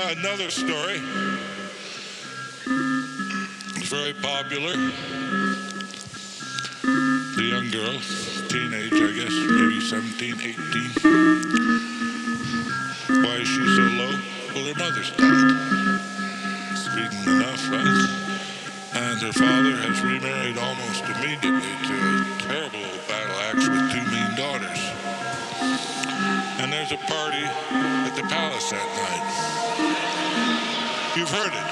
another story. It's very popular. The young girl, teenage, I guess, maybe 17, 18. Why is she so low? Well, her mother's died. Speaking enough, right? And her father has remarried almost immediately to a terrible old battle axe with two mean daughters. And there's a party at the palace that night. You've heard it.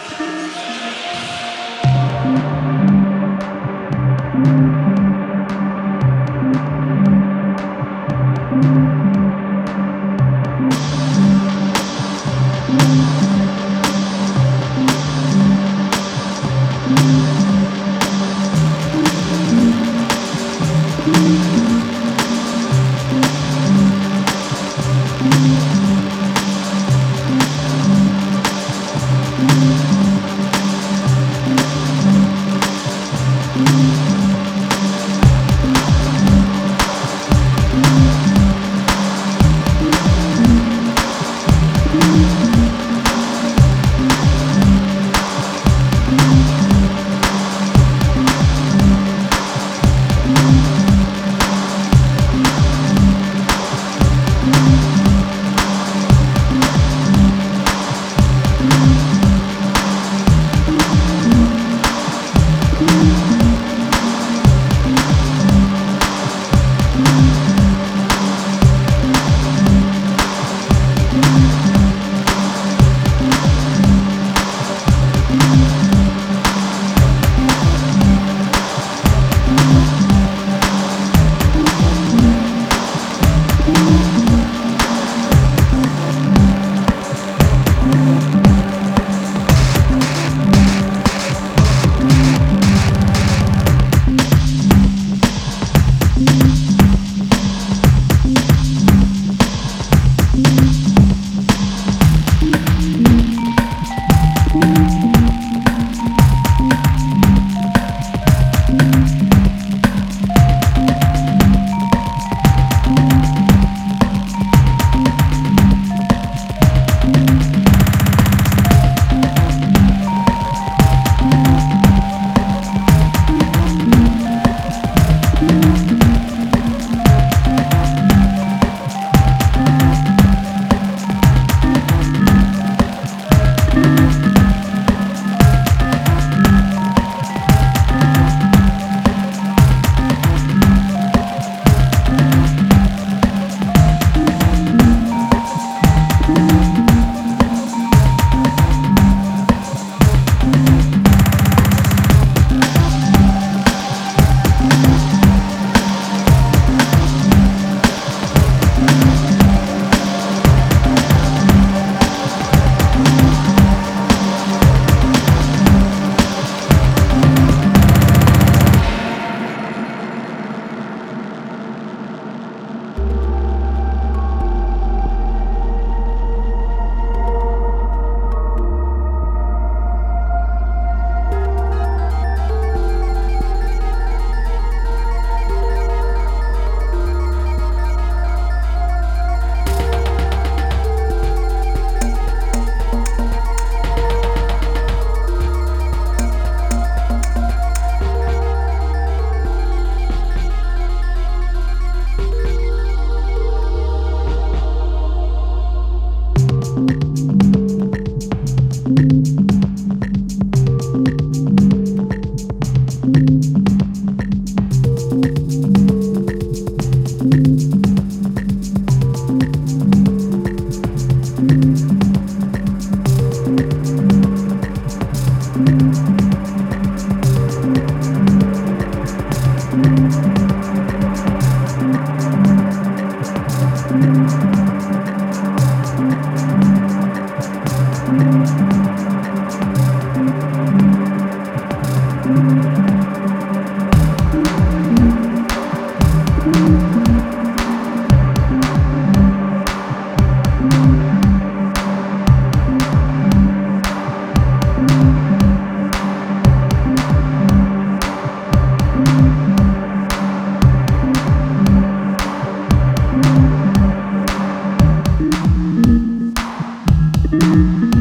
Thank you.